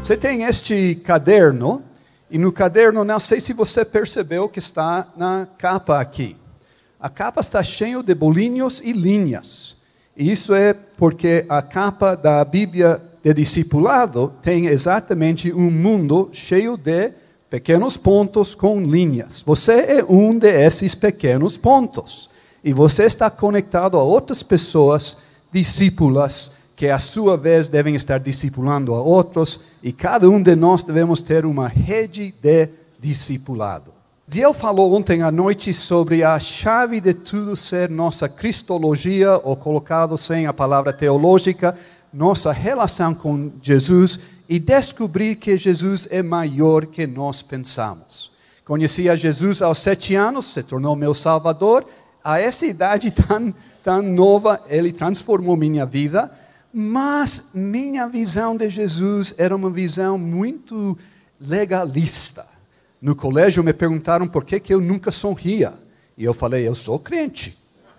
Você tem este caderno, e no caderno, não sei se você percebeu que está na capa aqui. A capa está cheia de bolinhos e linhas. E isso é porque a capa da Bíblia de discipulado tem exatamente um mundo cheio de pequenos pontos com linhas. Você é um desses pequenos pontos. E você está conectado a outras pessoas, discípulas, que a sua vez devem estar discipulando a outros. E cada um de nós devemos ter uma rede de discipulado. Diel falou ontem à noite sobre a chave de tudo ser nossa cristologia, ou colocado sem a palavra teológica, nossa relação com Jesus e descobrir que Jesus é maior que nós pensamos. Conheci a Jesus aos 7 anos, se tornou meu Salvador. A essa idade tão nova, Ele transformou minha vida, mas minha visão de Jesus era uma visão muito legalista. No colégio me perguntaram por que eu nunca sorria. E eu falei, eu sou crente.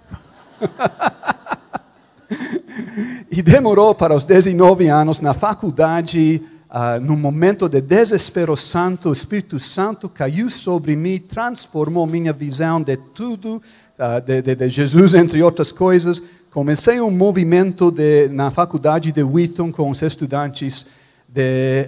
E demorou para os 19 anos, na faculdade, num momento de desespero santo, o Espírito Santo caiu sobre mim, transformou minha visão de tudo, de Jesus, entre outras coisas. Comecei um movimento na faculdade de Wheaton com os estudantes de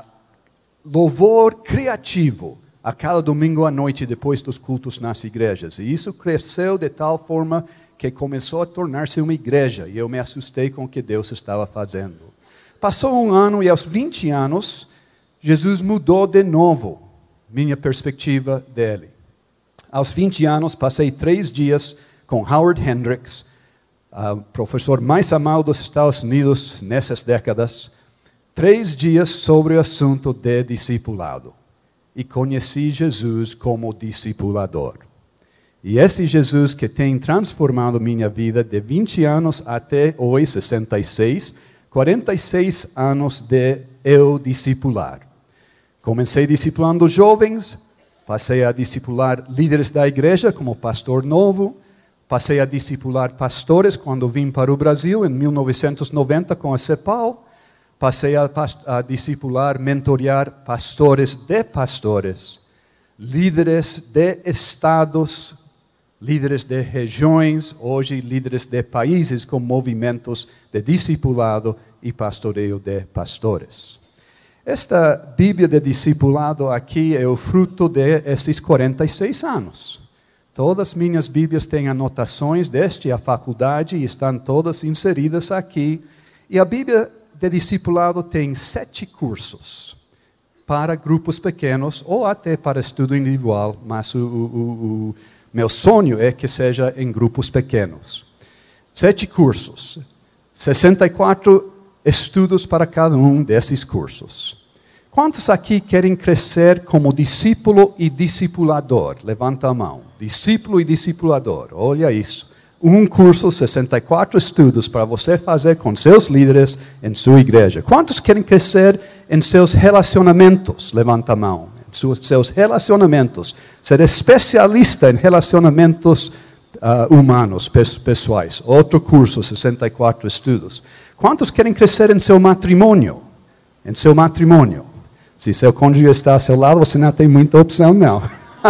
louvor criativo a cada domingo à noite depois dos cultos nas igrejas. E isso cresceu de tal forma que começou a tornar-se uma igreja. E eu me assustei com o que Deus estava fazendo. Passou um ano e aos 20 anos, Jesus mudou de novo minha perspectiva dele. Aos 20 anos, passei 3 dias com Howard Hendricks, o professor mais amado dos Estados Unidos nessas décadas. 3 dias sobre o assunto de discipulado. E conheci Jesus como discipulador. E esse Jesus que tem transformado minha vida de 20 anos até hoje, 66, 46 anos de eu discipular. Comecei discipulando jovens, passei a discipular líderes da igreja como pastor novo, passei a discipular pastores quando vim para o Brasil em 1990 com a CEPAL, passei a discipular, mentorear pastores de pastores, líderes de estados, líderes de regiões, hoje líderes de países com movimentos de discipulado e pastoreio de pastores. Esta Bíblia de discipulado aqui é o fruto desses 46 anos. Todas minhas Bíblias têm anotações desde a faculdade e estão todas inseridas aqui. E a Bíblia de discipulado tem 7 cursos para grupos pequenos ou até para estudo individual, mas o meu sonho é que seja em grupos pequenos. 7 cursos, 64 estudos para cada um desses cursos. Quantos aqui querem crescer como discípulo e discipulador? Levanta a mão. Discípulo e discipulador, olha isso. Um curso, 64 estudos para você fazer com seus líderes em sua igreja. Quantos querem crescer em seus relacionamentos? Levanta a mão. Seus relacionamentos. Ser especialista em relacionamentos humanos, pessoais. Outro curso, 64 estudos. Quantos querem crescer em seu matrimônio? Em seu matrimônio. Se seu cônjuge está ao seu lado, você não tem muita opção, não.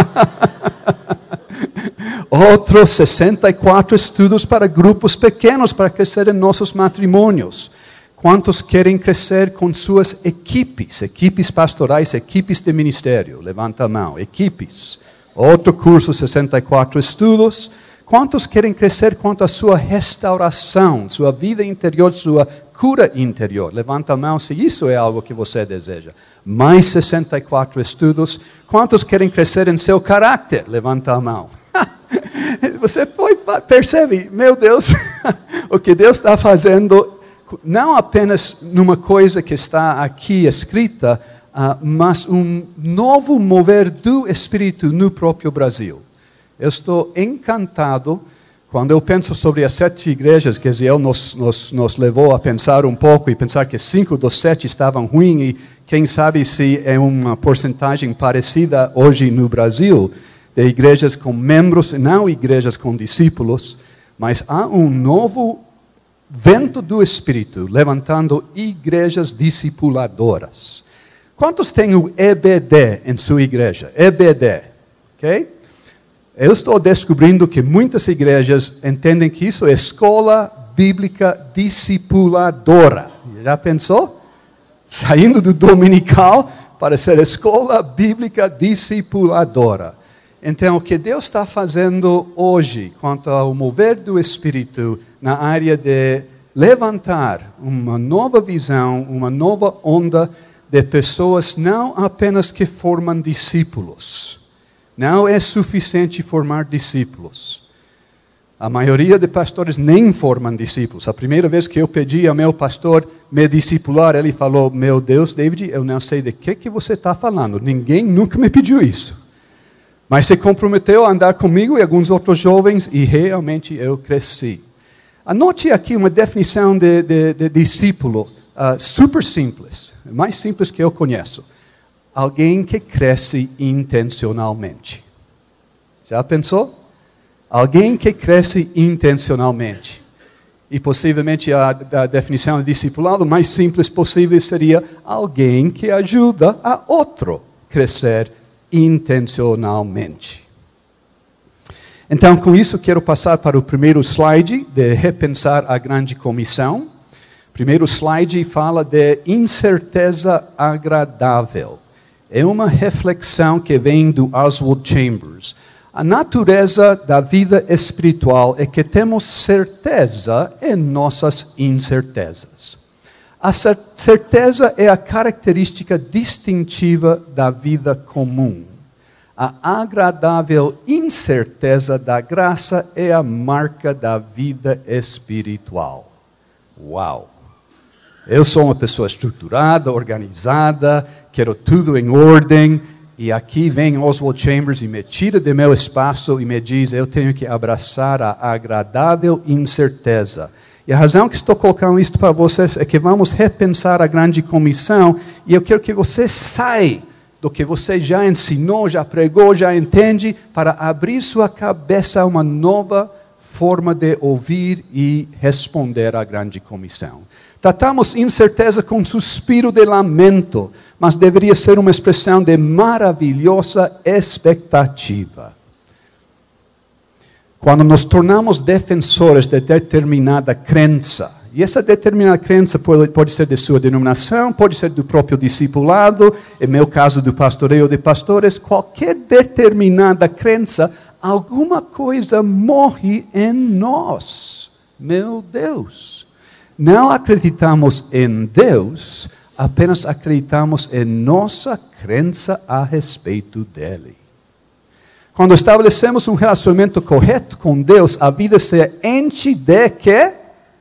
Outros 64 estudos para grupos pequenos, para crescer em nossos matrimônios. Quantos querem crescer com suas equipes pastorais, equipes de ministério? Levanta a mão, equipes. Outro curso, 64 estudos. Quantos querem crescer quanto à sua restauração, sua vida interior, sua cura interior? Levanta a mão se isso é algo que você deseja. Mais 64 estudos. Quantos querem crescer em seu caráter? Levanta a mão. Você percebe, meu Deus, o que Deus está fazendo, não apenas numa coisa que está aqui escrita, mas um novo mover do Espírito no próprio Brasil. Eu estou encantado quando eu penso sobre as 7 igrejas que Ziel nos levou a pensar um pouco e pensar que 5 dos 7 estavam ruins e quem sabe se é uma porcentagem parecida hoje no Brasil, de igrejas com membros, não igrejas com discípulos, mas há um novo vento do Espírito levantando igrejas discipuladoras. Quantos têm o EBD em sua igreja? EBD, ok? Eu estou descobrindo que muitas igrejas entendem que isso é escola bíblica discipuladora. Já pensou? Saindo do dominical para ser escola bíblica discipuladora. Então, o que Deus está fazendo hoje quanto ao mover do Espírito na área de levantar uma nova visão, uma nova onda de pessoas não apenas que formam discípulos. Não é suficiente formar discípulos. A maioria de pastores nem formam discípulos. A primeira vez que eu pedi ao meu pastor me discipular, ele falou, meu Deus, David, eu não sei de que você está falando. Ninguém nunca me pediu isso. Mas se comprometeu a andar comigo e alguns outros jovens e realmente eu cresci. Anote aqui uma definição de discípulo super simples, mais simples que eu conheço. Alguém que cresce intencionalmente. Já pensou? Alguém que cresce intencionalmente. E possivelmente a definição de discipulado mais simples possível seria alguém que ajuda a outro a crescer intencionalmente. Então, com isso, quero passar para o primeiro slide de repensar a grande comissão. O primeiro slide fala de incerteza agradável. É uma reflexão que vem do Oswald Chambers. A natureza da vida espiritual é que temos certeza em nossas incertezas. A certeza é a característica distintiva da vida comum. A agradável incerteza da graça é a marca da vida espiritual. Uau! Eu sou uma pessoa estruturada, organizada, quero tudo em ordem, e aqui vem Oswald Chambers e me tira do meu espaço e me diz, eu tenho que abraçar a agradável incerteza. E a razão que estou colocando isso para vocês é que vamos repensar a grande comissão, e eu quero que você saia do que você já ensinou, já pregou, já entende, para abrir sua cabeça a uma nova forma de ouvir e responder à grande comissão. Tratamos incerteza com suspiro de lamento, mas deveria ser uma expressão de maravilhosa expectativa. Quando nos tornamos defensores de determinada crença, e essa determinada crença pode ser de sua denominação, pode ser do próprio discipulado, em meu caso do pastoreio de pastores, qualquer determinada crença, alguma coisa morre em nós. Meu Deus! Não acreditamos em Deus, apenas acreditamos em nossa crença a respeito dele. Quando estabelecemos um relacionamento correto com Deus, a vida se enche de quê?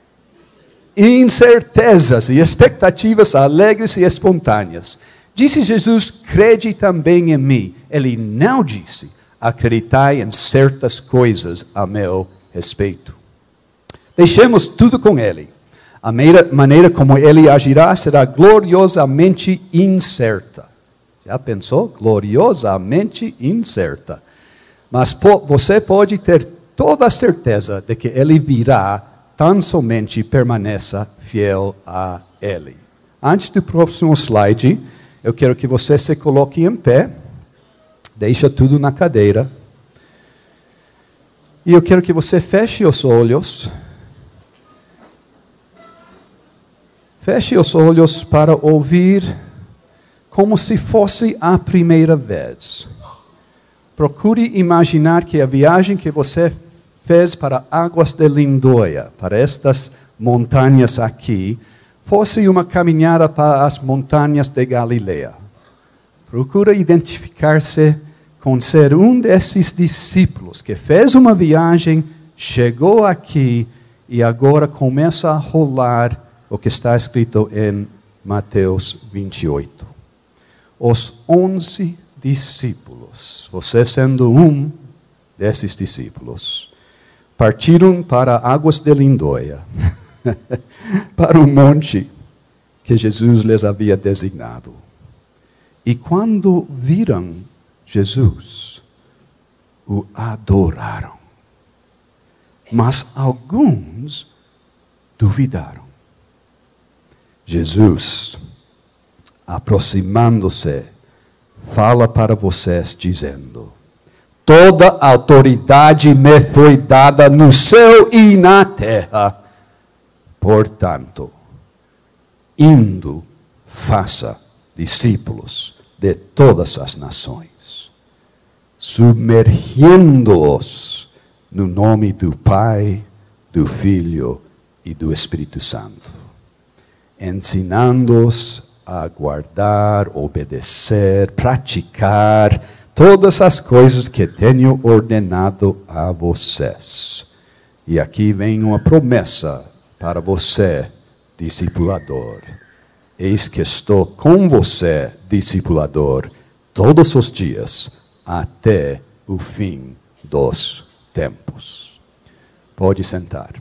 Incertezas e expectativas alegres e espontâneas. Disse Jesus, crede também em mim. Ele não disse, acreditai em certas coisas a meu respeito. Deixemos tudo com ele. A maneira como ele agirá será gloriosamente incerta. Já pensou? Gloriosamente incerta. Mas você pode ter toda a certeza de que ele virá, tão somente permaneça fiel a ele. Antes do próximo slide, eu quero que você se coloque em pé, deixa tudo na cadeira, e eu quero que você feche os olhos. Feche os olhos para ouvir como se fosse a primeira vez. Procure imaginar que a viagem que você fez para Águas de Lindóia, para estas montanhas aqui, fosse uma caminhada para as montanhas de Galileia. Procura identificar-se com ser um desses discípulos que fez uma viagem, chegou aqui e agora começa a rolar o que está escrito em Mateus 28. Os 11 discípulos, você sendo um desses discípulos, partiram para Águas de Lindóia, para o monte que Jesus lhes havia designado. E quando viram Jesus, o adoraram. Mas alguns duvidaram. Jesus aproximando-se, fala para vocês, dizendo: toda autoridade me foi dada no céu e na terra. Portanto, indo, faça discípulos de todas as nações, submergindo-os no nome do Pai, do Filho e do Espírito Santo, ensinando-os a guardar, obedecer, praticar todas as coisas que tenho ordenado a vocês. E aqui vem uma promessa para você, discipulador. Eis que estou com você, discipulador, todos os dias, até o fim dos tempos. Pode sentar.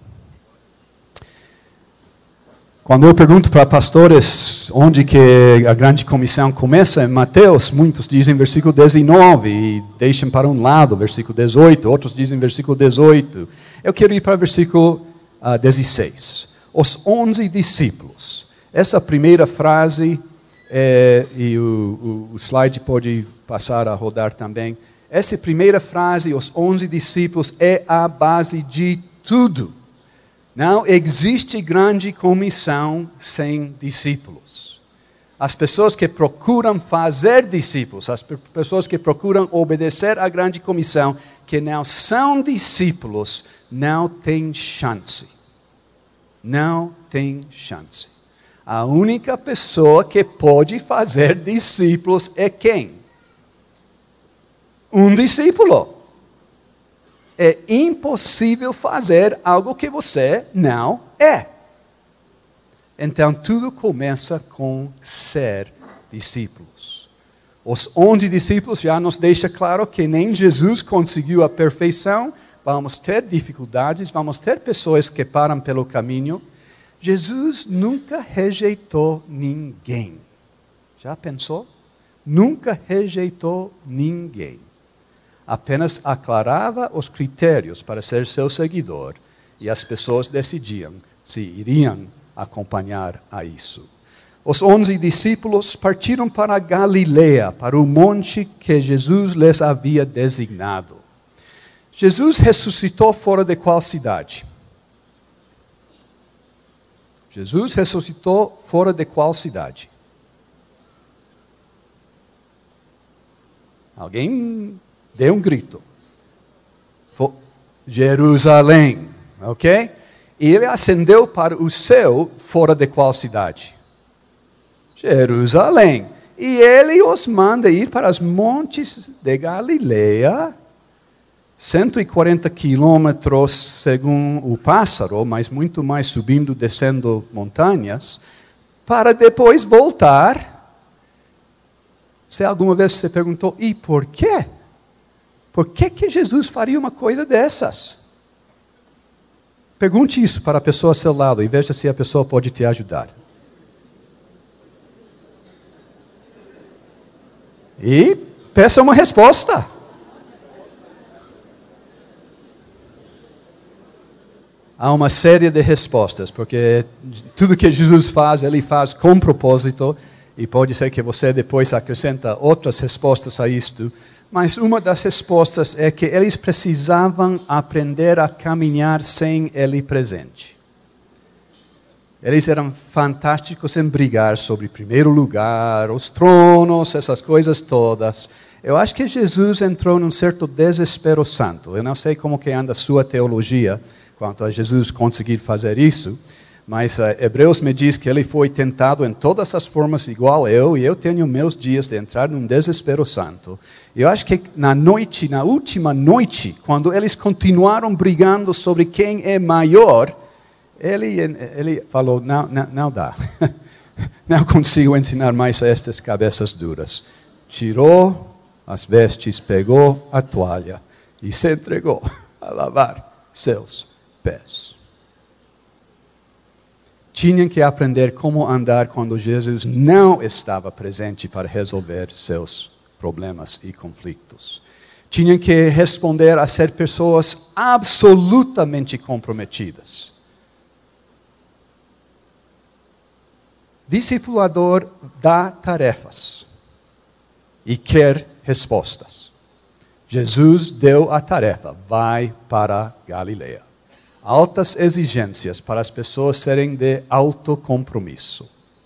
Quando eu pergunto para pastores onde que a grande comissão começa, em Mateus, muitos dizem versículo 19 e deixam para um lado versículo 18, outros dizem versículo 18. Eu quero ir para o versículo 16. Os 11 discípulos. Essa primeira frase, e o slide pode passar a rodar também. Essa primeira frase, os 11 discípulos, é a base de tudo. Não existe grande comissão sem discípulos. As pessoas que procuram fazer discípulos, as pessoas que procuram obedecer à grande comissão, que não são discípulos, não têm chance. Não tem chance. A única pessoa que pode fazer discípulos é quem? Um discípulo. É impossível fazer algo que você não é. Então, tudo começa com ser discípulos. Os 11 discípulos já nos deixa claro que nem Jesus conseguiu a perfeição. Vamos ter dificuldades, vamos ter pessoas que param pelo caminho. Jesus nunca rejeitou ninguém. Já pensou? Nunca rejeitou ninguém. Apenas aclarava os critérios para ser seu seguidor e as pessoas decidiam se iriam acompanhar a isso. Os 11 discípulos partiram para a Galileia, para o monte que Jesus lhes havia designado. Jesus ressuscitou fora de qual cidade? Jesus ressuscitou fora de qual cidade? Alguém dê um grito. Jerusalém, ok? E ele ascendeu para o céu fora de qual cidade? Jerusalém. E ele os manda ir para os montes de Galileia, 140 quilômetros segundo o pássaro, mas muito mais subindo, descendo montanhas, para depois voltar. Se alguma vez você perguntou, e por quê? Por que Jesus faria uma coisa dessas? Pergunte isso para a pessoa ao seu lado e veja se a pessoa pode te ajudar. E peça uma resposta. Há uma série de respostas, porque tudo que Jesus faz, ele faz com propósito, e pode ser que você depois acrescenta outras respostas a isto. Mas uma das respostas é que eles precisavam aprender a caminhar sem ele presente. Eles eram fantásticos em brigar sobre primeiro lugar, os tronos, essas coisas todas. Eu acho que Jesus entrou num certo desespero santo. Eu não sei como que anda a sua teologia quanto a Jesus conseguir fazer isso, mas Hebreus me diz que ele foi tentado em todas as formas igual eu, e eu tenho meus dias de entrar num desespero santo. Eu acho que na última noite, quando eles continuaram brigando sobre quem é maior, ele falou, não dá. Não consigo ensinar mais a estas cabeças duras. Tirou as vestes, pegou a toalha e se entregou a lavar seus pés. Tinham que aprender como andar quando Jesus não estava presente para resolver seus problemas e conflitos. Tinham que responder a ser pessoas absolutamente comprometidas. Discipulador dá tarefas e quer respostas. Jesus deu a tarefa, vai para Galileia. Altas exigências para as pessoas serem de autocompromisso.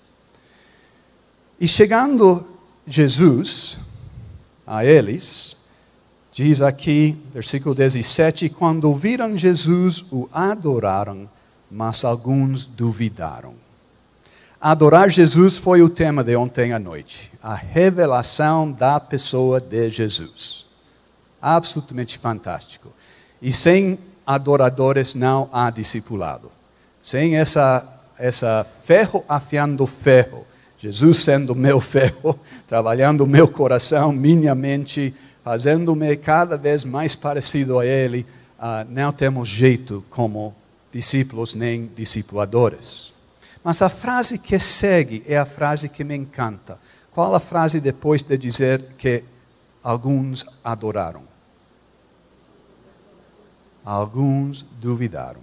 E chegando Jesus a eles, diz aqui, versículo 17, quando viram Jesus, o adoraram, mas alguns duvidaram. Adorar Jesus foi o tema de ontem à noite. A revelação da pessoa de Jesus. Absolutamente fantástico. E sem adoradores não há discipulado. Sem essa ferro afiando ferro. Jesus sendo meu ferro, trabalhando o meu coração, minha mente, fazendo-me cada vez mais parecido a Ele. Não temos jeito como discípulos nem discipuladores. Mas a frase que segue é a frase que me encanta. Qual a frase depois de dizer que alguns adoraram? Alguns duvidaram.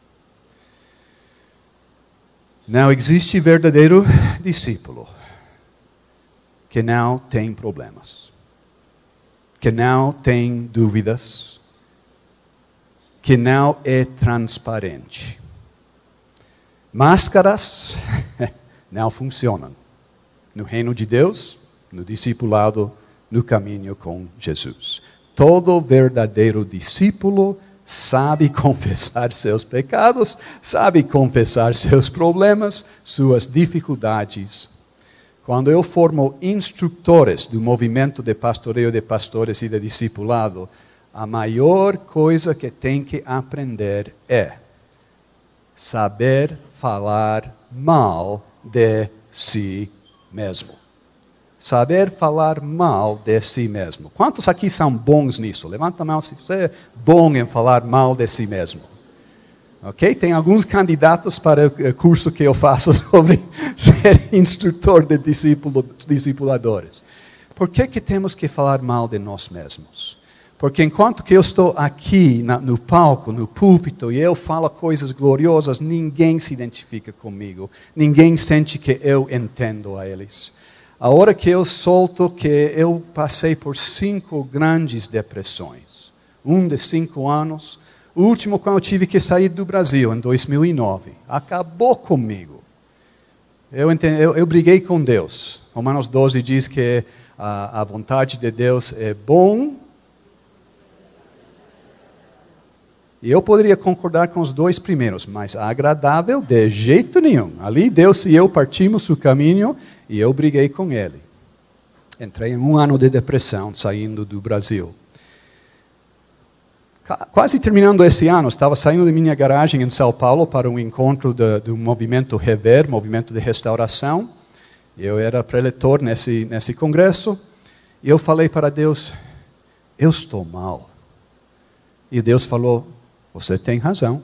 Não existe verdadeiro discípulo que não tem problemas, que não tem dúvidas, que não é transparente. Máscaras não funcionam no reino de Deus, no discipulado, no caminho com Jesus. Todo verdadeiro discípulo sabe confessar seus pecados, sabe confessar seus problemas, suas dificuldades. Quando eu formo instrutores do movimento de pastoreio de pastores e de discipulado, a maior coisa que tem que aprender é saber falar mal de si mesmo. Saber falar mal de si mesmo. Quantos aqui são bons nisso? Levanta a mão se você é bom em falar mal de si mesmo. Ok? Tem alguns candidatos para o curso que eu faço sobre ser instrutor de discipuladores. Por que temos que falar mal de nós mesmos? Porque enquanto que eu estou aqui no palco, no púlpito, e eu falo coisas gloriosas, ninguém se identifica comigo. Ninguém sente que eu entendo a eles. A hora que eu solto que eu passei por 5 grandes depressões. De 5 anos. O último quando eu tive que sair do Brasil, em 2009. Acabou comigo. Eu briguei com Deus. Romanos 12 diz que a vontade de Deus é bom. E eu poderia concordar com os 2 primeiros, mas agradável de jeito nenhum. Ali Deus e eu partimos o caminho e eu briguei com Ele. Entrei em 1 ano de depressão, saindo do Brasil. Quase terminando esse ano, estava saindo de minha garagem em São Paulo para um encontro do movimento Rever, movimento de restauração. Eu era preletor nesse congresso. E eu falei para Deus, eu estou mal. E Deus falou, você tem razão.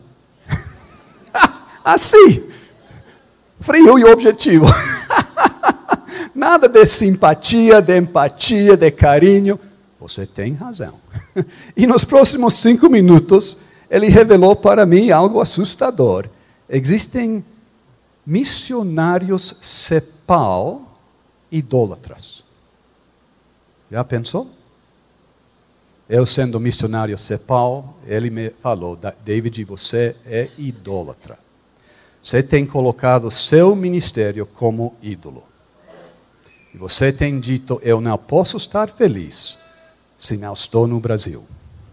Assim, frio e objetivo. Nada de simpatia, de empatia, de carinho. Você tem razão. E nos próximos 5 minutos, ele revelou para mim algo assustador. Existem missionários CEPAL idólatras. Já pensou? Eu sendo missionário CEPAL, ele me falou, David, você é idólatra. Você tem colocado seu ministério como ídolo. E você tem dito, eu não posso estar feliz se não estou no Brasil.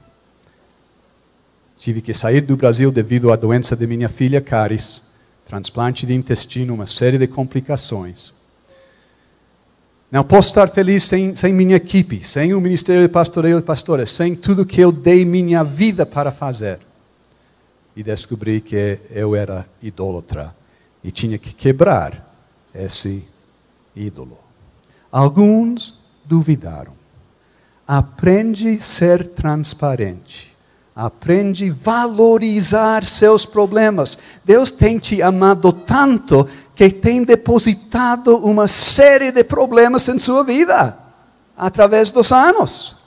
Tive que sair do Brasil devido à doença de minha filha, cáries, transplante de intestino, uma série de complicações. Não posso estar feliz sem minha equipe, sem o Ministério de Pastoreio de Pastores, sem tudo que eu dei minha vida para fazer. E descobri que eu era idólatra e tinha que quebrar esse ídolo. Alguns duvidaram. Aprende a ser transparente. Aprende a valorizar seus problemas. Deus tem te amado tanto que tem depositado uma série de problemas em sua vida, através dos anos.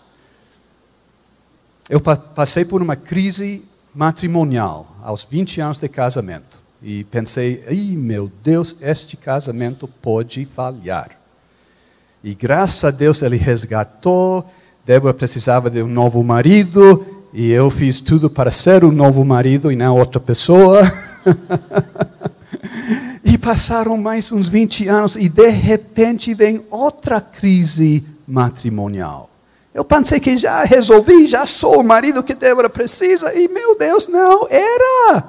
Eu passei por uma crise matrimonial, aos 20 anos de casamento. E pensei, meu Deus, este casamento pode falhar. E graças a Deus ele resgatou. Débora precisava de um novo marido. E eu fiz tudo para ser um novo marido e não outra pessoa. E passaram mais uns 20 anos e de repente vem outra crise matrimonial. Eu pensei que já resolvi, já sou o marido que Débora precisa. E meu Deus, não era.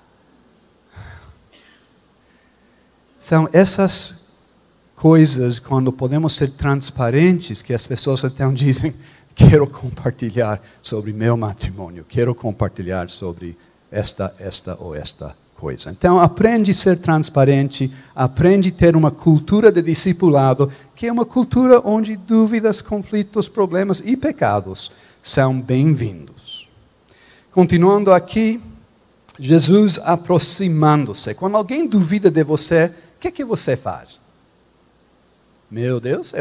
São essas coisas, quando podemos ser transparentes, que as pessoas então dizem, quero compartilhar sobre meu matrimônio, quero compartilhar sobre esta ou esta coisa. Então, aprende a ser transparente, aprende a ter uma cultura de discipulado, que é uma cultura onde dúvidas, conflitos, problemas e pecados são bem-vindos. Continuando aqui, Jesus aproximando-se. Quando alguém duvida de você, o que você faz? Meu Deus,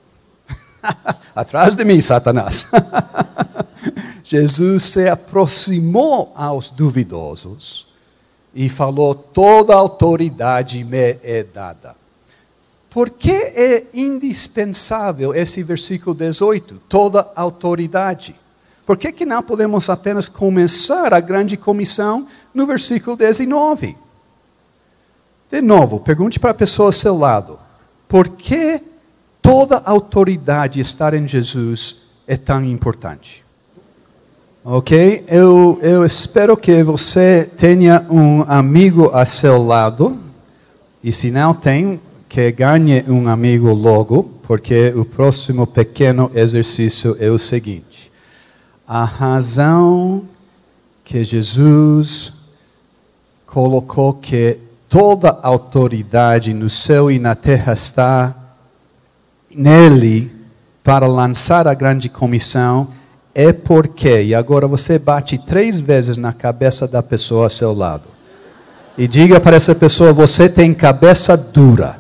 atrás de mim, Satanás. Jesus se aproximou aos duvidosos e falou, toda autoridade me é dada. Por que é indispensável esse versículo 18? Toda autoridade. Por que não podemos apenas começar a grande comissão no versículo 19? De novo, pergunte para a pessoa ao seu lado. Por que toda autoridade estar em Jesus é tão importante? Ok? Eu espero que você tenha um amigo a seu lado. E se não tem, que ganhe um amigo logo. Porque o próximo pequeno exercício é o seguinte. A razão que Jesus colocou que toda autoridade no céu e na terra está nele para lançar a grande comissão é porque, e agora você bate 3 vezes na cabeça da pessoa ao seu lado. E diga para essa pessoa, você tem cabeça dura.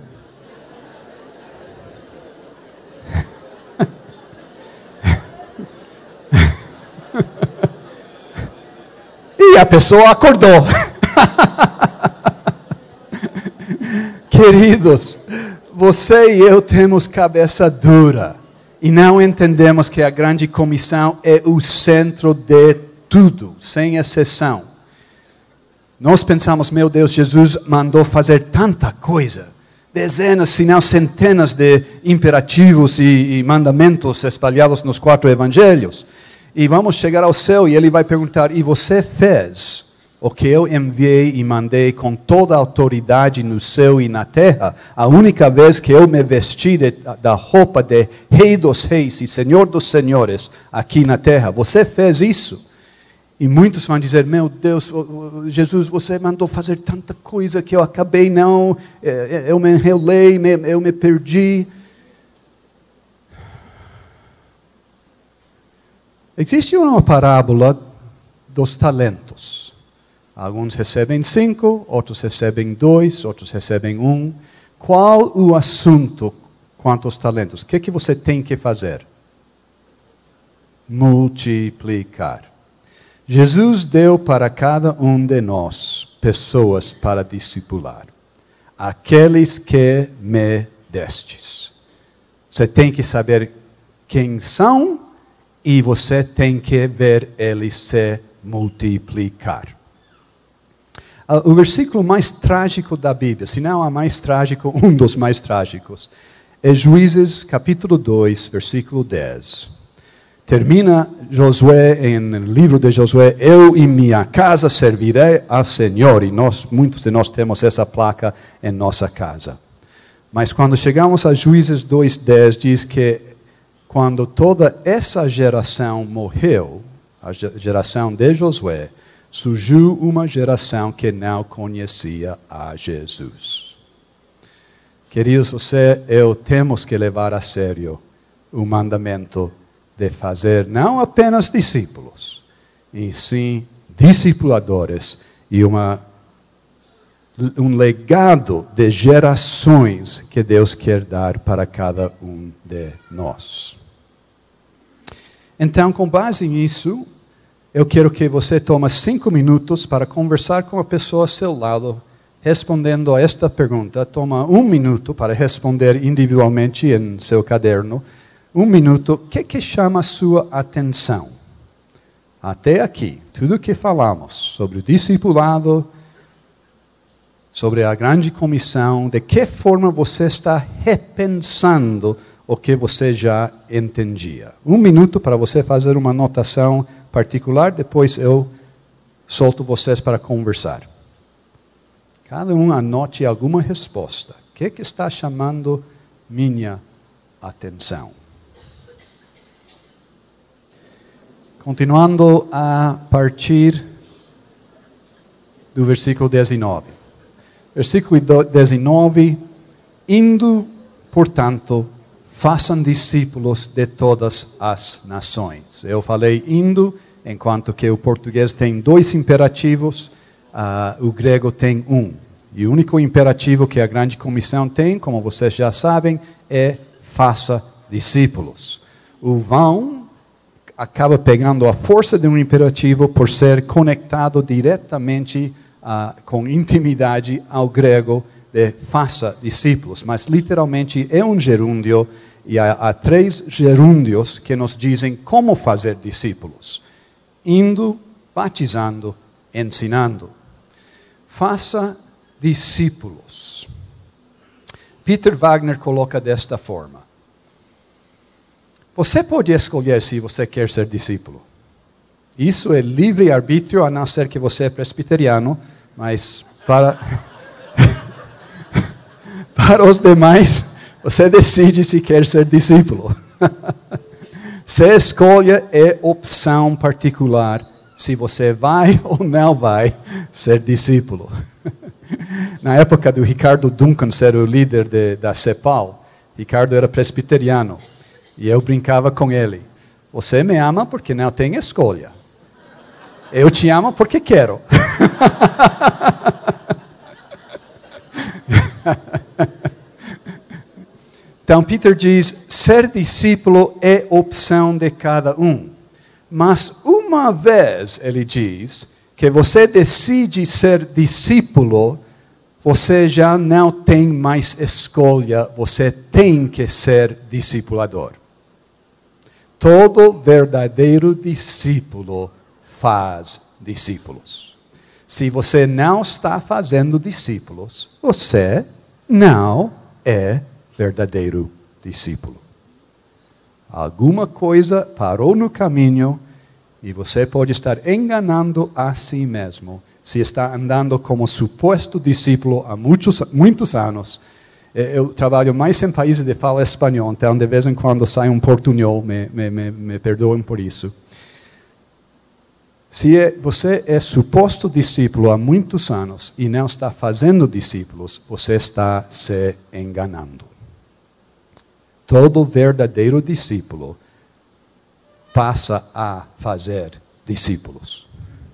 E a pessoa acordou. Queridos, você e eu temos cabeça dura. E não entendemos que a grande comissão é o centro de tudo, sem exceção. Nós pensamos, meu Deus, Jesus mandou fazer tanta coisa. Dezenas, se não centenas de imperativos e mandamentos espalhados nos 4 evangelhos. E vamos chegar ao céu e ele vai perguntar, e você fez o que eu enviei e mandei com toda a autoridade no céu e na terra? A única vez que eu me vesti da roupa de Rei dos Reis e Senhor dos Senhores aqui na terra. Você fez isso? E muitos vão dizer, meu Deus, Jesus, você mandou fazer tanta coisa que eu acabei eu me enrolei, eu me perdi. Existe uma parábola dos talentos. Alguns recebem 5, outros recebem 2, outros recebem 1. Qual o assunto quanto aos talentos? O que você tem que fazer? Multiplicar. Jesus deu para cada um de nós pessoas para discipular. Aqueles que me destes. Você tem que saber quem são e você tem que ver eles se multiplicar. O versículo mais trágico da Bíblia, se não a mais trágico, um dos mais trágicos, é Juízes capítulo 2, versículo 10. Termina Josué, no livro de Josué, eu e minha casa servirei ao Senhor. E muitos de nós temos essa placa em nossa casa. Mas quando chegamos a Juízes 2:10, diz que quando toda essa geração morreu, a geração de Josué, surgiu uma geração que não conhecia a Jesus. Queridos, você e eu temos que levar a sério o mandamento de fazer não apenas discípulos, e sim discipuladores e um legado de gerações que Deus quer dar para cada um de nós. Então, com base nisso, eu quero que você tome 5 minutos para conversar com a pessoa ao seu lado respondendo a esta pergunta, toma 1 minuto para responder individualmente em seu caderno. 1 minuto, o que chama a sua atenção? Até aqui, tudo o que falamos sobre o discipulado, sobre a grande comissão, de que forma você está repensando o que você já entendia. 1 minuto para você fazer uma anotação particular, depois eu solto vocês para conversar. Cada um anote alguma resposta. O que está chamando minha atenção? Continuando a partir do versículo 19. Versículo 19. Indo, portanto, façam discípulos de todas as nações. Eu falei indo, enquanto que o português tem 2 imperativos, o grego tem 1. E o único imperativo que a grande comissão tem, como vocês já sabem, é faça discípulos. O vão acaba pegando a força de um imperativo por ser conectado diretamente com intimidade ao grego de faça discípulos. Mas literalmente é um gerúndio e há 3 gerúndios que nos dizem como fazer discípulos. Indo, batizando, ensinando. Faça discípulos. Peter Wagner coloca desta forma. Você pode escolher se você quer ser discípulo. Isso é livre-arbítrio, a não ser que você é presbiteriano, mas para os demais, você decide se quer ser discípulo. Se escolha é opção particular, se você vai ou não vai ser discípulo. Na época do Ricardo Duncan ser o líder da CEPAL, Ricardo era presbiteriano. E eu brincava com ele. Você me ama porque não tem escolha. Eu te amo porque quero. Então Peter diz, ser discípulo é opção de cada um. Mas uma vez, ele diz, que você decide ser discípulo, você já não tem mais escolha, você tem que ser discipulador. Todo verdadeiro discípulo faz discípulos. Se você não está fazendo discípulos, você não é verdadeiro discípulo. Alguma coisa parou no caminho e você pode estar enganando a si mesmo se está andando como suposto discípulo há muitos anos. Eu trabalho mais em países de fala espanhol, então de vez em quando sai um portunhol, me perdoem por isso. Se você é suposto discípulo há muitos anos e não está fazendo discípulos, você está se enganando. Todo verdadeiro discípulo passa a fazer discípulos.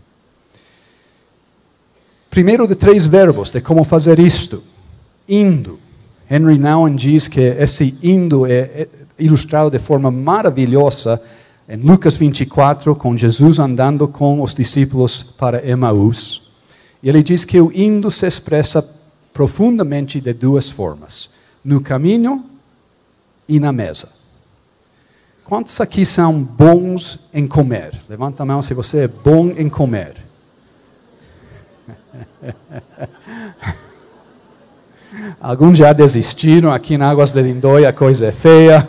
Primeiro de 3 verbos de como fazer isto. Indo. Henry Nouwen diz que esse indo é ilustrado de forma maravilhosa em Lucas 24, com Jesus andando com os discípulos para Emaús. E ele diz que o indo se expressa profundamente de 2 formas. No caminho e na mesa. Quantos aqui são bons em comer? Levanta a mão se você é bom em comer. Alguns já desistiram, aqui em Águas de Lindóia a coisa é feia.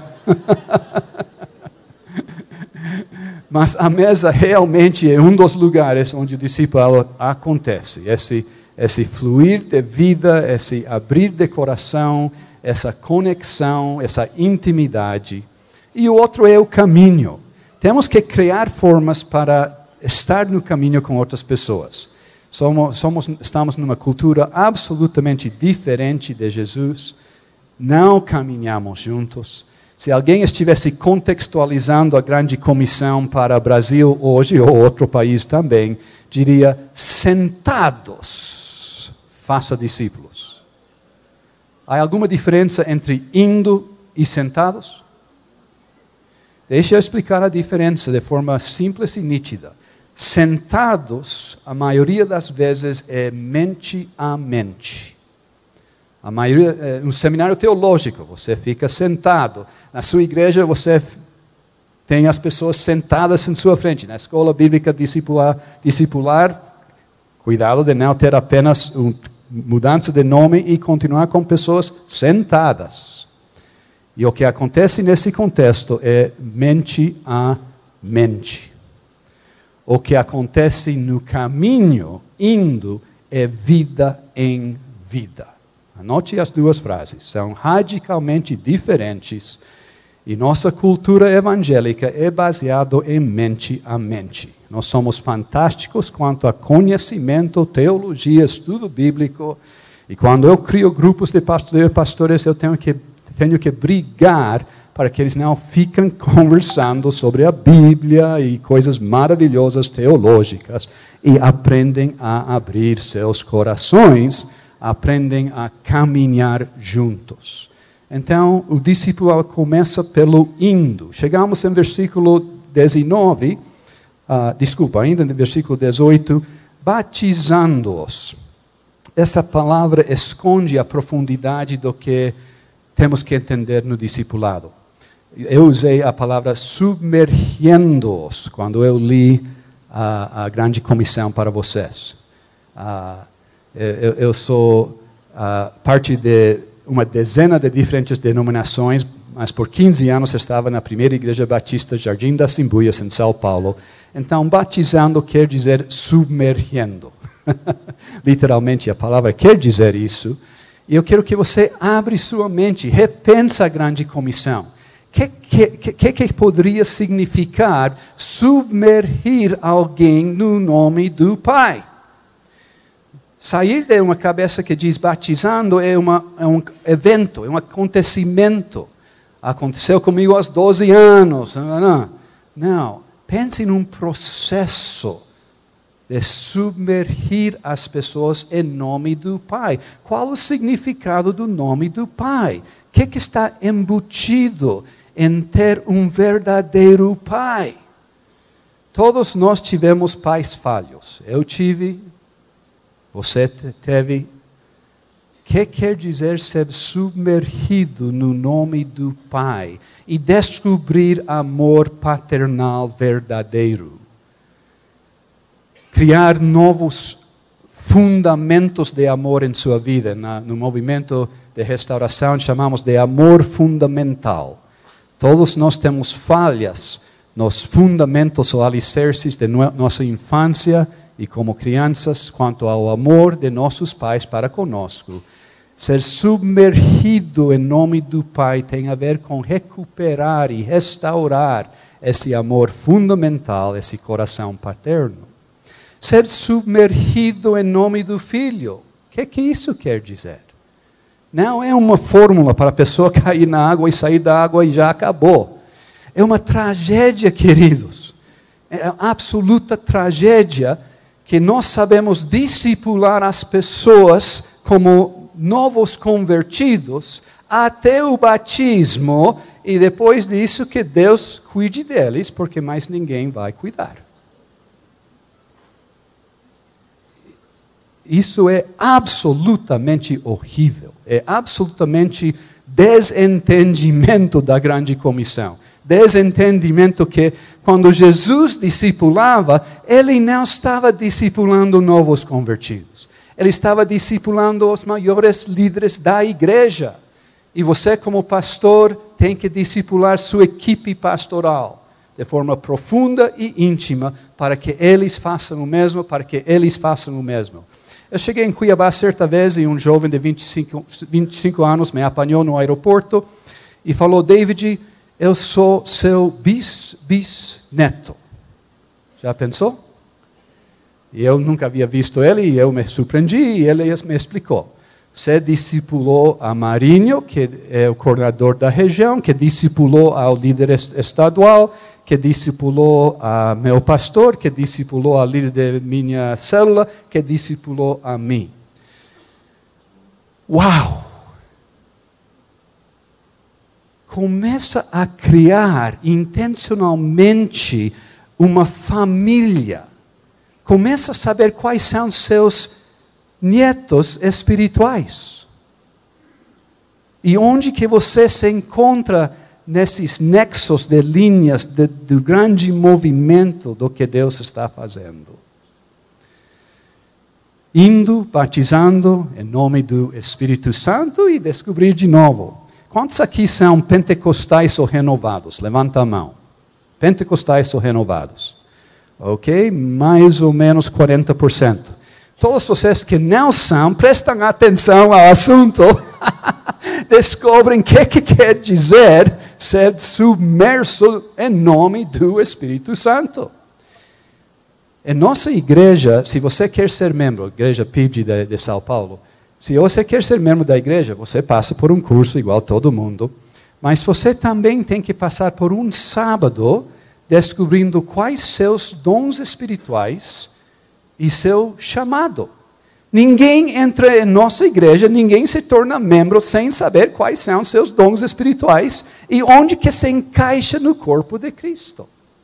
Mas a mesa realmente é um dos lugares onde o discipulado acontece. Esse fluir de vida, esse abrir de coração, essa conexão, essa intimidade. E o outro é o caminho. Temos que criar formas para estar no caminho com outras pessoas. Estamos numa cultura absolutamente diferente de Jesus. Não caminhamos juntos. Se alguém estivesse contextualizando a grande comissão para o Brasil hoje, ou outro país também, diria, sentados, faça discípulos. Há alguma diferença entre indo e sentados? Deixa eu explicar a diferença de forma simples e nítida. sentados, a maioria das vezes é mente a mente. A maioria, no seminário teológico, você fica sentado. Na sua igreja, você tem as pessoas sentadas em sua frente. Na escola bíblica discipular, cuidado de não ter apenas mudança de nome e continuar com pessoas sentadas. E o que acontece nesse contexto é mente a mente. O que acontece no caminho, indo, é vida em vida. Anote as duas frases, são radicalmente diferentes. E nossa cultura evangélica é baseada em mente a mente. Nós somos fantásticos quanto a conhecimento, teologia, estudo bíblico. E quando eu crio grupos de pastores, eu tenho que brigar para que eles não fiquem conversando sobre a Bíblia e coisas maravilhosas teológicas. E aprendem a abrir seus corações, aprendem a caminhar juntos. Então, o discipulado começa pelo indo. Chegamos em versículo 19, ainda no versículo 18, batizando-os. Essa palavra esconde a profundidade do que temos que entender no discipulado. Eu usei a palavra submergindo-os quando eu li a grande comissão para vocês. Eu sou parte de uma dezena de diferentes denominações, mas por 15 anos estava na primeira igreja batista Jardim das Simbuias, em São Paulo. Então, batizando quer dizer submergindo. Literalmente, a palavra quer dizer isso. E eu quero que você abra sua mente, repensa a grande comissão. O que poderia significar submergir alguém no nome do Pai? Sair de uma cabeça que diz batizando é um evento, é um acontecimento. Aconteceu comigo aos 12 anos. Não. Pense num processo de submergir as pessoas em nome do Pai. Qual o significado do nome do Pai? O que está embutido em ter um verdadeiro Pai? Todos nós tivemos pais falhos. Eu tive, você teve. O que quer dizer ser submergido no nome do Pai e descobrir amor paternal verdadeiro? Criar novos fundamentos de amor em sua vida. No movimento de restauração chamamos de amor fundamental. Todos nós temos falhas nos fundamentos ou alicerces de nossa infância e como crianças quanto ao amor de nossos pais para conosco. Ser submergido em nome do Pai tem a ver com recuperar e restaurar esse amor fundamental, esse coração paterno. Ser submergido em nome do Filho. O que isso quer dizer? Não é uma fórmula para a pessoa cair na água e sair da água e já acabou. É uma tragédia, queridos. É uma absoluta tragédia que nós sabemos discipular as pessoas como novos convertidos até o batismo e depois disso que Deus cuide deles, porque mais ninguém vai cuidar. Isso é absolutamente horrível. É absolutamente desentendimento da grande comissão. Desentendimento que, quando Jesus discipulava, Ele não estava discipulando novos convertidos. Ele estava discipulando os maiores líderes da igreja. E você, como pastor, tem que discipular sua equipe pastoral de forma profunda e íntima para que eles façam o mesmo, Eu cheguei em Cuiabá certa vez e um jovem de 25 anos me apanhou no aeroporto e falou: David, eu sou seu bisneto. Já pensou? E eu nunca havia visto ele e eu me surpreendi e ele me explicou. Você discipulou a Marinho, que é o coordenador da região, que discipulou ao líder estadual, que discipulou a meu pastor, que discipulou a líder de minha célula, que discipulou a mim. Uau! Começa a criar intencionalmente uma família começa a saber quais são seus netos espirituais. E onde que você se encontra nesses nexos de linhas do grande movimento do que Deus está fazendo. Indo, batizando em nome do Espírito Santo e descobrir de novo. Quantos aqui são pentecostais ou renovados? Levanta a mão. Pentecostais ou renovados? Ok? Mais ou menos 40%. Todos vocês que não são, prestam atenção ao assunto. Descobrem o que quer dizer ser submerso em nome do Espírito Santo. Em nossa igreja, se você quer ser membro, igreja PIB de São Paulo, se você quer ser membro da igreja, você passa por um curso igual todo mundo, mas você também tem que passar por um sábado descobrindo quais seus dons espirituais e seu chamado. Ninguém entra em nossa igreja, ninguém se torna membro sem saber quais são seus dons espirituais e onde que se encaixa no corpo de Cristo.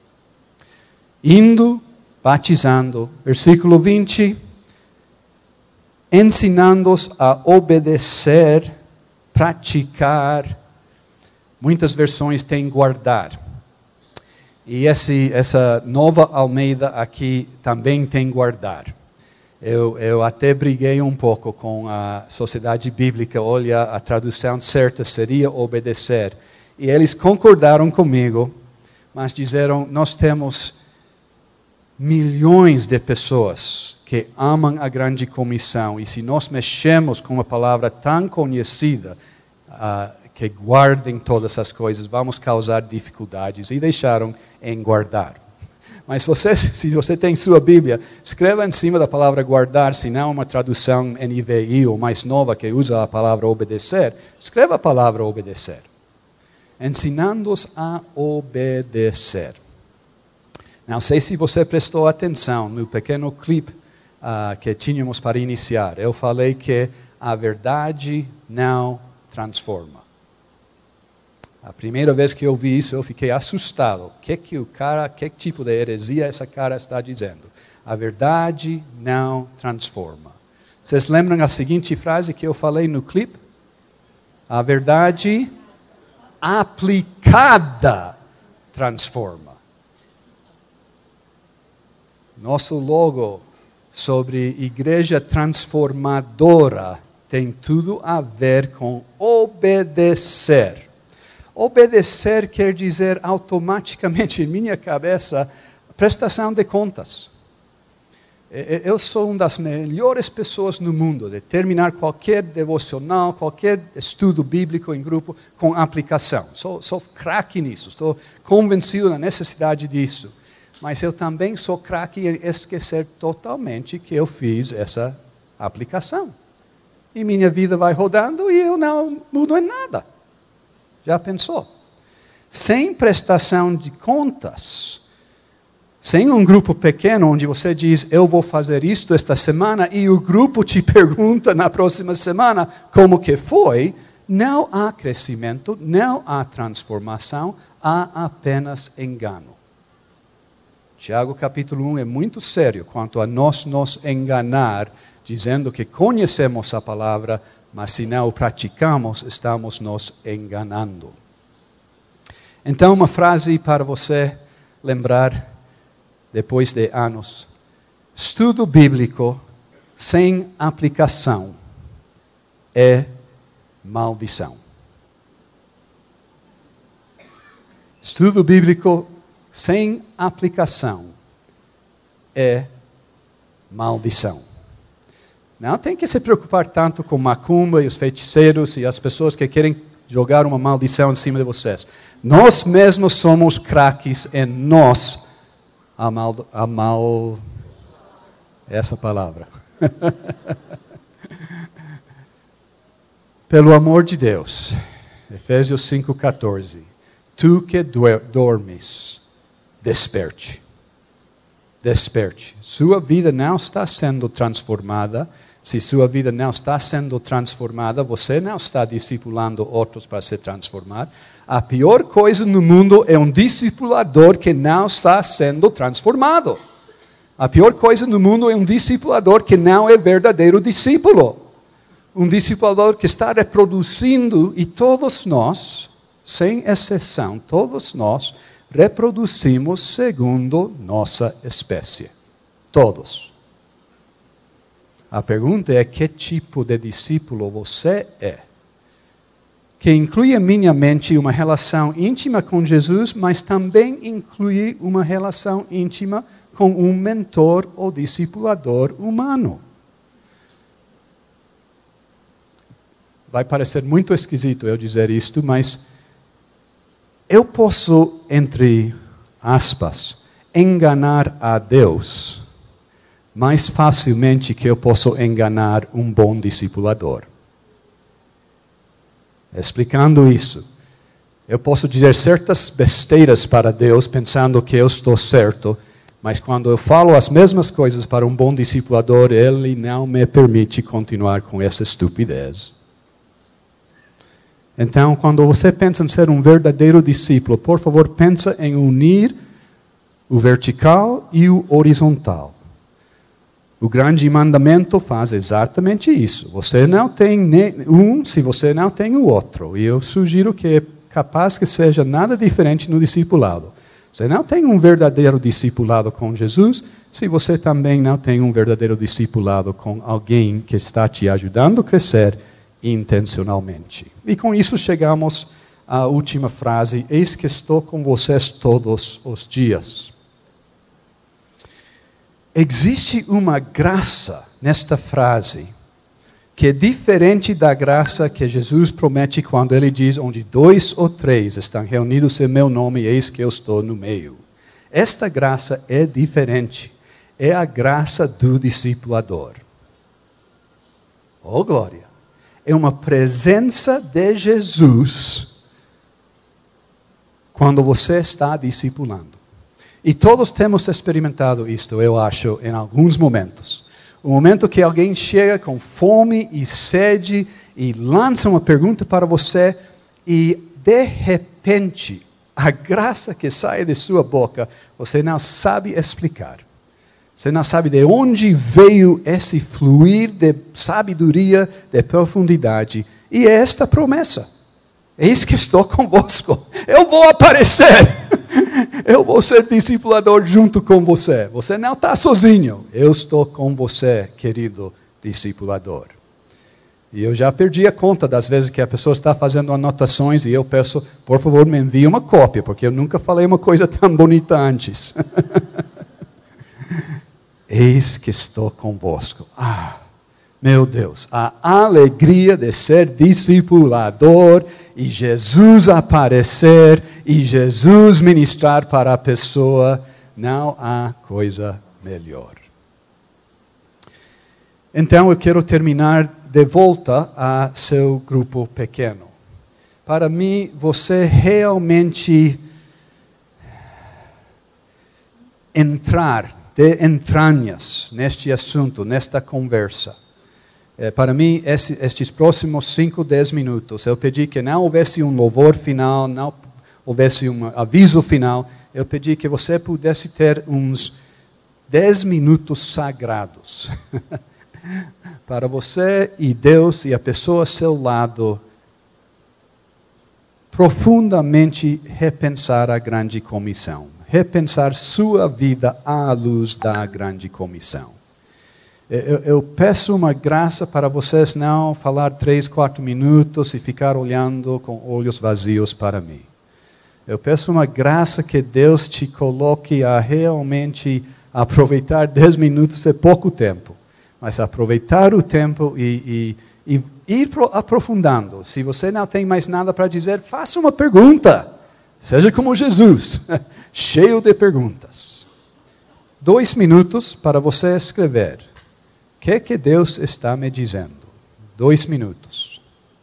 Indo, batizando, versículo 20, ensinando-os a obedecer, praticar. Muitas versões têm guardar. E essa nova Almeida aqui também tem guardar. Eu até briguei um pouco com a Sociedade Bíblica, olha, a tradução certa seria obedecer. E eles concordaram comigo, mas disseram, nós temos milhões de pessoas que amam a grande comissão, e se nós mexemos com uma palavra tão conhecida, que guardem todas as coisas, vamos causar dificuldades, e deixaram em guardar. Mas se você tem sua Bíblia, escreva em cima da palavra guardar, se não uma tradução NVI ou mais nova que usa a palavra obedecer, escreva a palavra obedecer. Ensinando-os a obedecer. Não sei se você prestou atenção no pequeno clipe que tínhamos para iniciar. Eu falei que a verdade não transforma. A primeira vez que eu vi isso, eu fiquei assustado. Que tipo de heresia essa cara está dizendo? A verdade não transforma. Vocês lembram a seguinte frase que eu falei no clipe? A verdade aplicada transforma. Nosso logo sobre igreja transformadora tem tudo a ver com obedecer. Obedecer quer dizer automaticamente, em minha cabeça, prestação de contas. Eu sou uma das melhores pessoas no mundo de terminar qualquer devocional, qualquer estudo bíblico em grupo com aplicação. Sou craque nisso, estou convencido da necessidade disso. Mas eu também sou craque em esquecer totalmente que eu fiz essa aplicação. E minha vida vai rodando e eu não mudo em nada. Já pensou? Sem prestação de contas, sem um grupo pequeno onde você diz, eu vou fazer isto esta semana, e o grupo te pergunta na próxima semana como que foi, não há crescimento, não há transformação, há apenas engano. Tiago capítulo 1 é muito sério quanto a nós nos enganar, dizendo que conhecemos a palavra, mas se não o praticamos, estamos nos enganando. Então, uma frase para você lembrar, depois de anos. Estudo bíblico sem aplicação é maldição. Estudo bíblico sem aplicação é maldição. Não tem que se preocupar tanto com macumba e os feiticeiros e as pessoas que querem jogar uma maldição em cima de vocês. Nós mesmos somos craques em nós essa palavra. Pelo amor de Deus, Efésios 5,14. Tu que dormes, desperte. Desperte. Sua vida não está sendo transformada. Se sua vida não está sendo transformada, você não está discipulando outros para se transformar. A pior coisa no mundo é um discipulador que não está sendo transformado. A pior coisa no mundo é um discipulador que não é verdadeiro discípulo. Um discipulador que está reproduzindo, e todos nós, sem exceção, todos nós reproduzimos segundo nossa espécie. Todos. A pergunta é: que tipo de discípulo você é? Que inclui em minha mente uma relação íntima com Jesus, mas também inclui uma relação íntima com um mentor ou discipulador humano. Vai parecer muito esquisito eu dizer isto, mas eu posso, entre aspas, enganar a Deus mais facilmente que eu posso enganar um bom discipulador. Explicando isso, eu posso dizer certas besteiras para Deus pensando que eu estou certo, mas quando eu falo as mesmas coisas para um bom discipulador, ele não me permite continuar com essa estupidez. Então, quando você pensa em ser um verdadeiro discípulo, por favor, pensa em unir o vertical e o horizontal. O grande mandamento faz exatamente isso. Você não tem um se você não tem o outro. E eu sugiro que é capaz que seja nada diferente no discipulado. Você não tem um verdadeiro discipulado com Jesus se você também não tem um verdadeiro discipulado com alguém que está te ajudando a crescer intencionalmente. E com isso chegamos à última frase: eis que estou com vocês todos os dias. Existe uma graça nesta frase que é diferente da graça que Jesus promete quando ele diz: onde 2 ou 3 estão reunidos em meu nome, eis que eu estou no meio. Esta graça é diferente. É a graça do discipulador. Oh, glória! É uma presença de Jesus quando você está discipulando. E todos temos experimentado isto, eu acho, em alguns momentos. O momento que alguém chega com fome e sede e lança uma pergunta para você e, de repente, a graça que sai de sua boca, você não sabe explicar. Você não sabe de onde veio esse fluir de sabedoria, de profundidade. E é esta promessa: eis que estou convosco. Eu vou aparecer. Eu vou ser discipulador junto com você. Você não está sozinho. Eu estou com você, querido discipulador. E eu já perdi a conta das vezes que a pessoa está fazendo anotações e eu peço, por favor, me envie uma cópia, porque eu nunca falei uma coisa tão bonita antes. Eis que estou convosco. Ah, meu Deus, a alegria de ser discipulador e Jesus aparecer e Jesus ministrar para a pessoa, não há coisa melhor. Então eu quero terminar de volta a seu grupo pequeno. Para mim, você realmente entrar de entranhas neste assunto, nesta conversa. Para mim, estes próximos 5, 10 minutos, eu pedi que não houvesse um louvor final, não houvesse um aviso final. Eu pedi que você pudesse ter uns 10 minutos sagrados para você e Deus e a pessoa ao seu lado profundamente repensar a grande comissão. Repensar sua vida à luz da grande comissão. Eu peço uma graça para vocês não falar 3, 4 minutos e ficar olhando com olhos vazios para mim. Eu peço uma graça que Deus te coloque a realmente aproveitar 10 minutos é pouco tempo. Mas aproveitar o tempo e ir aprofundando. Se você não tem mais nada para dizer, faça uma pergunta. Seja como Jesus, cheio de perguntas. 2 minutos para você escrever. O que Deus está me dizendo? 2 minutos.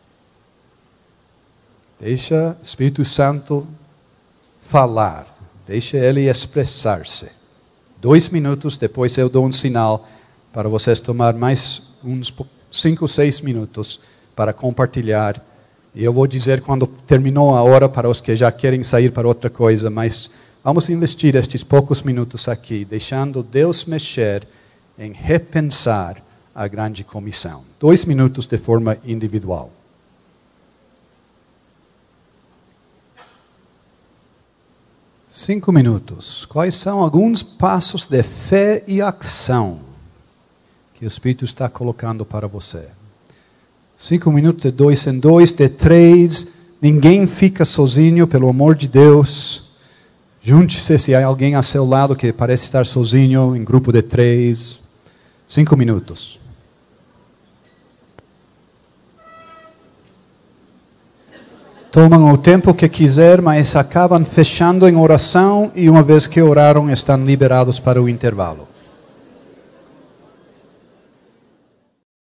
Deixa o Espírito Santo falar. Deixa Ele expressar-se. 2 minutos, depois eu dou um sinal para vocês tomar mais uns 5, 6 minutos para compartilhar. E eu vou dizer quando terminou a hora para os que já querem sair para outra coisa, mas Vamos investir estes poucos minutos aqui, deixando Deus mexer em repensar a grande comissão. 2 minutos de forma individual. Cinco minutos. Quais são alguns passos de fé e ação que o Espírito está colocando para você? 5 minutos de 2 em 2, de 3. Ninguém fica sozinho, pelo amor de Deus. Junte-se se há alguém a seu lado que parece estar sozinho, em grupo de 3. 5 minutos. Tomam o tempo que quiser, mas acabam fechando em oração e uma vez que oraram estão liberados para o intervalo.